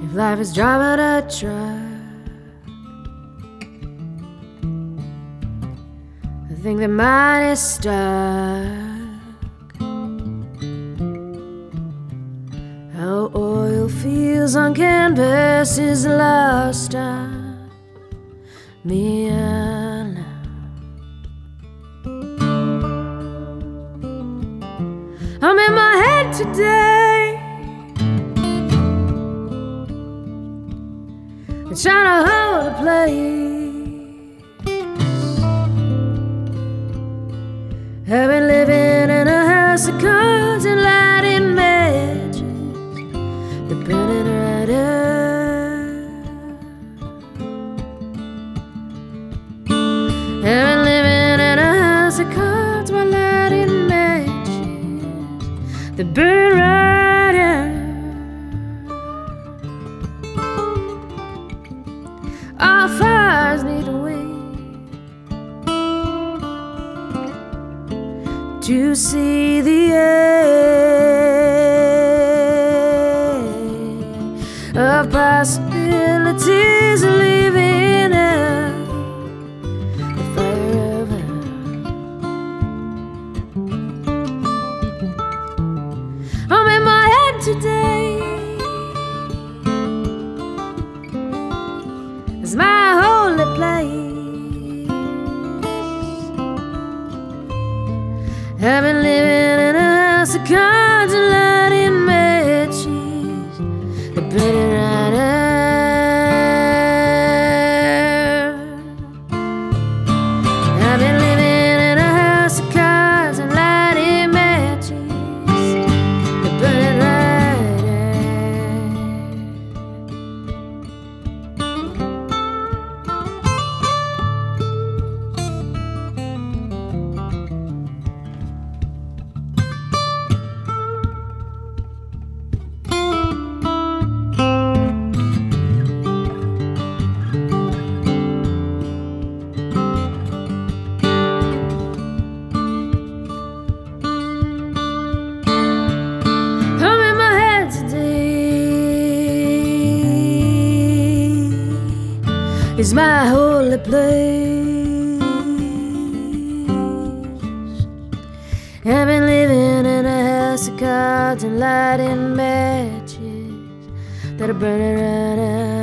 If life is driving a truck, I think that mine is stuck. How oil feels on canvas is lost on me and now. I'm in my head today, trying to hold a place. I've been living in a house of cards and lighting matches, the burning right up. I've been living in a house of cards while lighting matches, the burn right up. All fires need to wait to see the end of possibilities, living out the fire of hell. I'm in my head today, it's my holy place. I've been living in a house of cards and lighting matches, the burning right up. I've been living in a house of cards and lighting matches, the burning right up. Is my holy place. I've been living in a house of cards and lighting matches that are burning right out.